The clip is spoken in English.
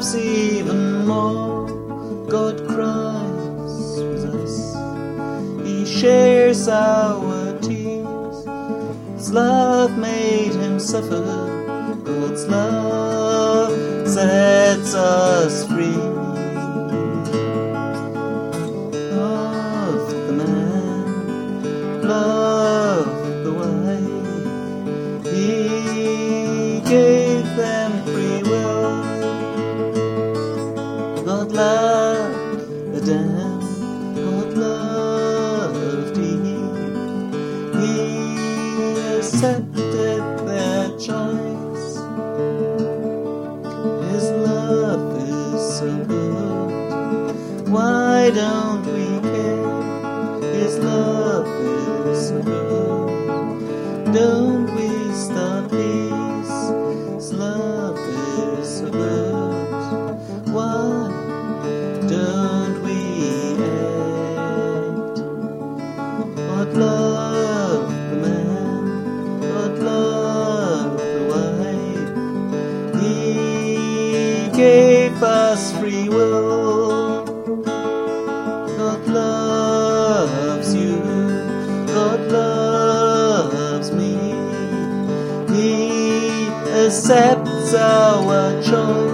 loves even more. God cries with us, He shares our tears. His love made Him suffer. God's love sets us free. Love the man, love the wife. He gave them free will. God loved Adam, God loved Eve. He accepted their choice. His love is so good. Why don't we care? His love is so good. Don't we stop peace? His love is so good. Why don't we act? God love the man, God love the wife. He gave us free will. God loves you, God loves me. He accepts our choice.